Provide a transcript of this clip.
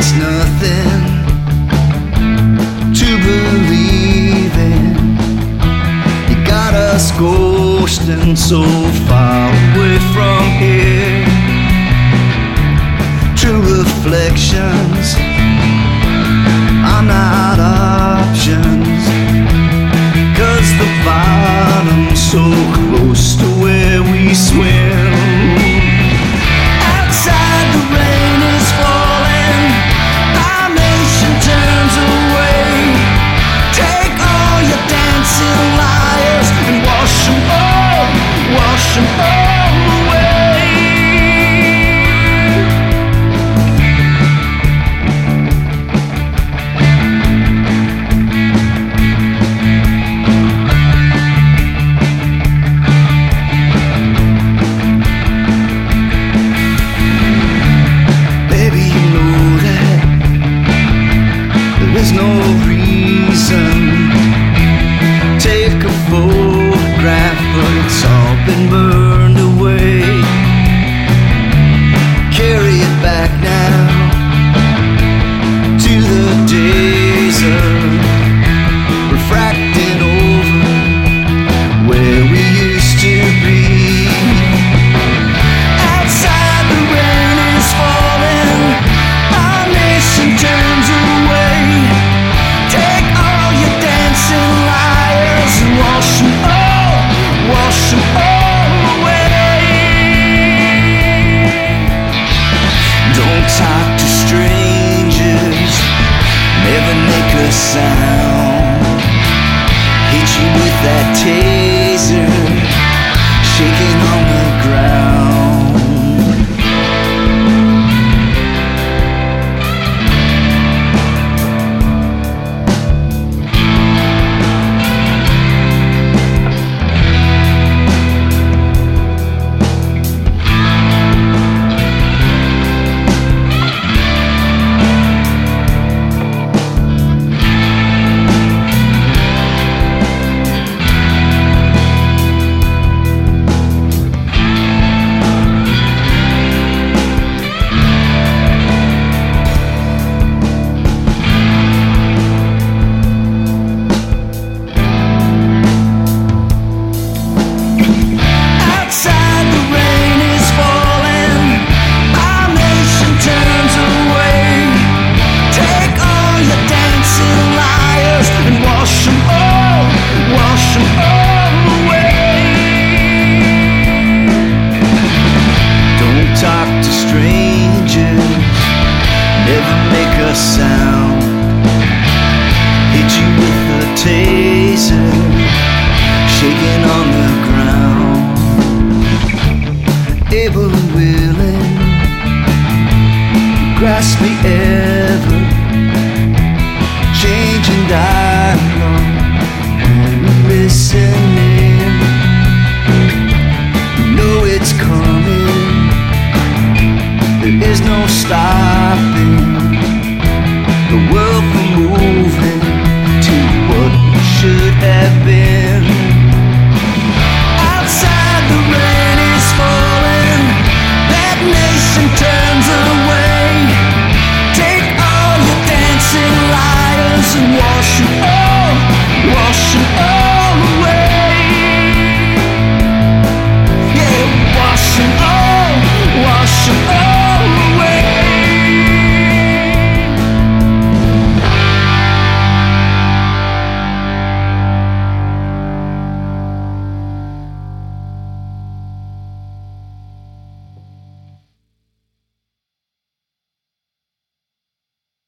It's nothing to believe in. You got us ghosting so far away from here. True reflections are not options, 'cause the bottom's so close to where we swim. Outside the rain is falling, our nation turns away. Take all your dancing liars and wash them all away. There's no reason. Take a photograph, but it's all been burned away. Carry it back now to the days of refracting over where we used to be. Outside the rain is falling, our nation turns away. Take all your dancing liars and wash them all away. Don't talk to strangers, never make a sound. Hit you with that taser, shaking on the ground. Never make a sound. Hit you with a taser, shaking on the ground. Able and willing, grasp me ever, changing dialogue when we're listening. You know it's coming, there is no stopping the world from moving to what it should have been. Outside the rain is falling, that nation turns